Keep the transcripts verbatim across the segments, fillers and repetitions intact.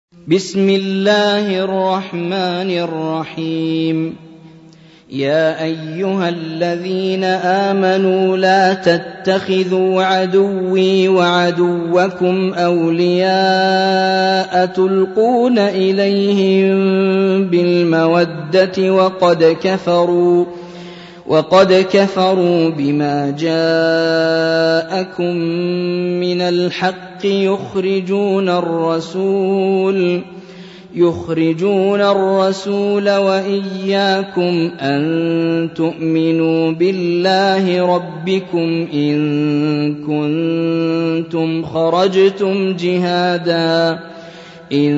بسم الله الرحمن الرحيم. يا أيها الذين آمنوا لا تتخذوا عدوي وعدوكم أولياء تلقون إليهم بالمودة وقد كفروا وقد كفروا بما جاءكم من الحق يخرجون الرسول يخرجون الرسول وإياكم أن تؤمنوا بالله ربكم إن كنتم خرجتم جهادا إن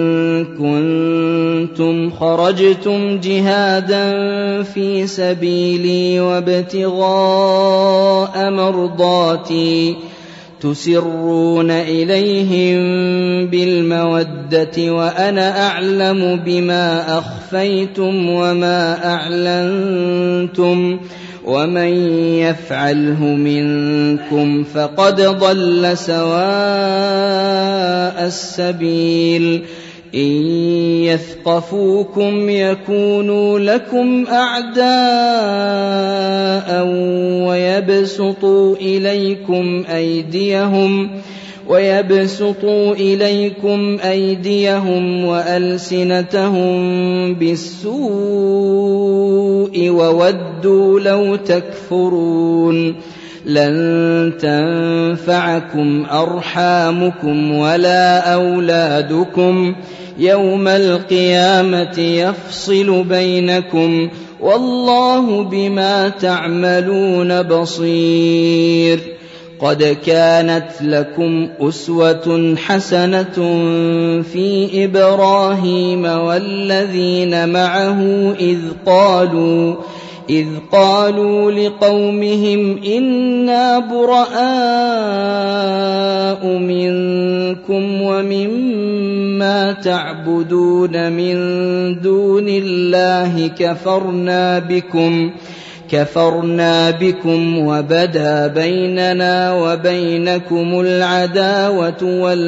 كنتم خرجتم جهادا في سبيلي وابتغاء مرضاتي تسرون إليهم بالمودة وأنا أعلم بما أخفيتم وما أعلنتم ومن يفعله منكم فقد ضل سواء السبيل. إن يثقفوكم يكونوا لكم أعداء ويبسطوا إليكم أيديهم ويبسطوا إليكم أيديهم وألسنتهم بالسوء وودوا لو تكفرون. لن تنفعكم أرحامكم ولا أولادكم يوم القيامة يفصل بينكم والله بما تعملون بصير. قد كانت لكم أسوة حسنة في إبراهيم والذين معه إذ قالوا إذ قالوا لقومهم إنا براء منكم ومما تعبدون من دون الله كفرنا بكم كفرنا بكم وبدا بيننا وبينكم العداوة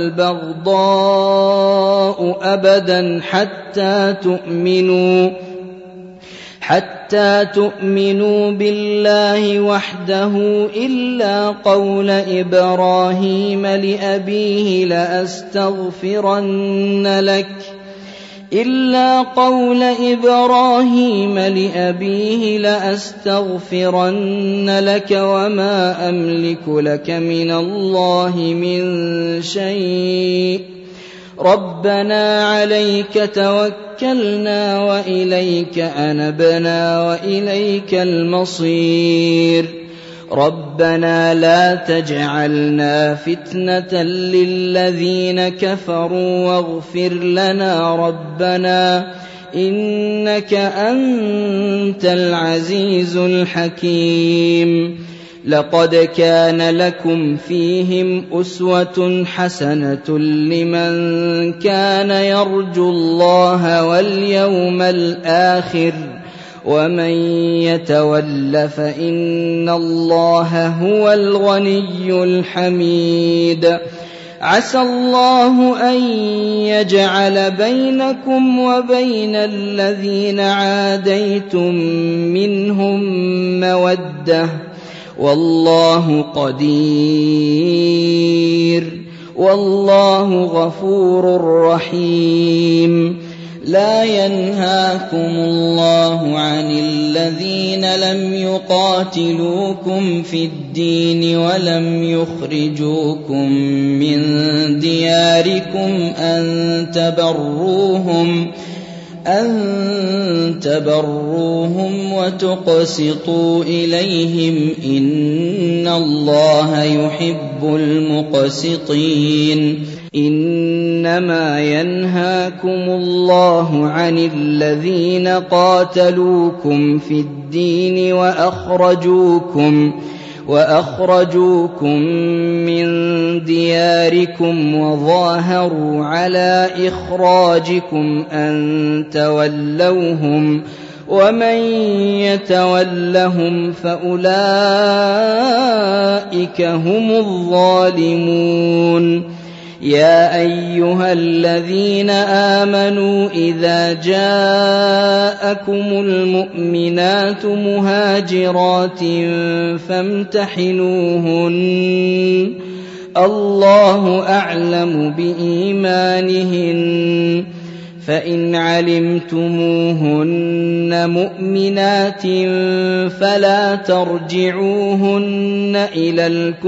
والبغضاء أبدا حتى تؤمنوا حتى تؤمنوا بالله وحده إلا قول إبراهيم لأبيه لأستغفرن لك إلا قول إبراهيم لأبيه لأستغفرن لك وما أملك لك من الله من شيء ربنا عليك توكلنا وإليك أنبنا وإليك المصير. ربنا لا تجعلنا فتنة للذين كفروا واغفر لنا ربنا إنك أنت العزيز الحكيم. لقد كان لكم فيهم أسوة حسنة لمن كان يرجو الله واليوم الآخر ومن يتول فإن الله هو الغني الحميد. عسى الله أن يجعل بينكم وبين الذين عاديتم منهم مودة والله قدير والله غفور رحيم. لا ينهاكم الله عن الذين لم يقاتلوكم في الدين ولم يخرجوكم من دياركم أن تبروهم أن تبروهم وتقسطوا إليهم إن الله يحب المقسطين. إنما ينهاكم الله عن الذين قاتلوكم في الدين وأخرجوكم وأخرجوكم من دياركم وظاهروا على إخراجكم أن تولوهم ومن يتولهم فأولئك هم الظالمون. يا أيها الذين آمنوا إذا جاءكم المؤمنات مهاجرات فامتحنوهن الله أعلم بإيمانهن فإن علمتموهن مؤمنات فلا ترجعوهن إلى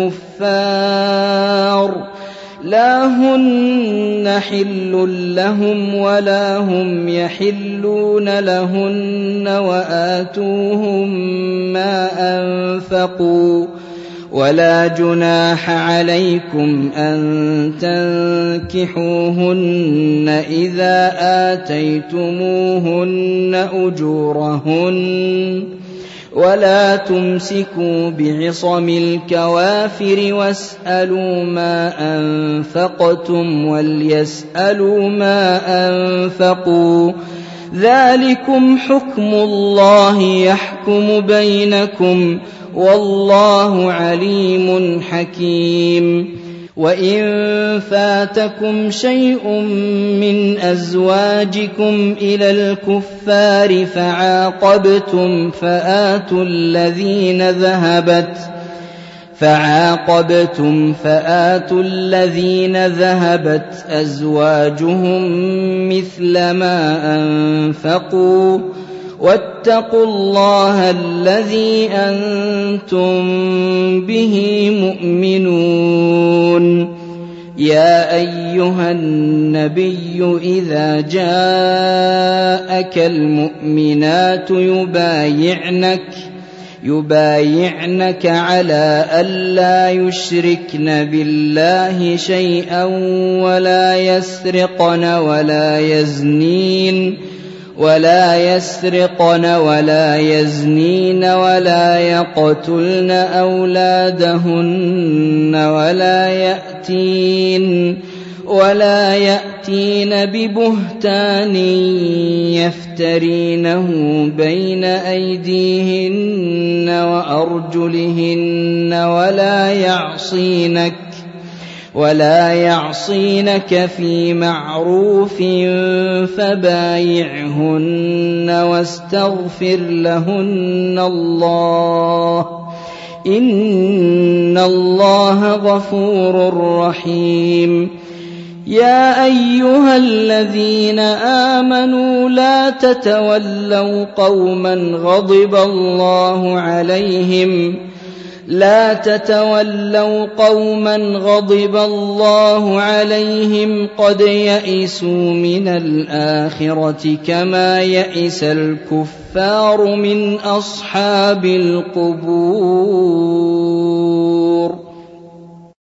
الكفار لا هن حل لهم ولا هم يحلون لهن وآتوهم ما أنفقوا ولا جناح عليكم أن تنكحوهن إذا آتيتموهن أجورهن ولا تمسكوا بعصم الكوافر واسألوا ما أنفقتم وليسألوا ما أنفقوا ذلكم حكم الله يحكم بينكم والله عليم حكيم وإن فاتكم شيء من أزواجكم إلى الكفار فعاقبتم فآتوا الذين ذهبت فعاقبتم فآتوا الذين ذهبت أزواجهم مثل ما أنفقوا واتقوا الله الذي أنتم به مؤمنون يا أيها النبي إذا جاءك المؤمنات يبايعنك يبايعنك على ألا يشركن بالله شيئا ولا يسرقن ولا يزنين ولا يسرقن ولا يزنين ولا يقتلن أولادهن ولا يأتين ولا يأتين ببهتان يفترينه بين أيديهن وأرجلهن ولا يعصينك ولا يعصينك في معروف فبايعهن واستغفر لهن الله إن الله غفور رحيم يا أيها الذين آمنوا لا تتولوا قوما غضب الله عليهم لا تتولوا قوما غضب الله عليهم قد يئسوا من الآخرة كما يئس الكفار من أصحاب القبور.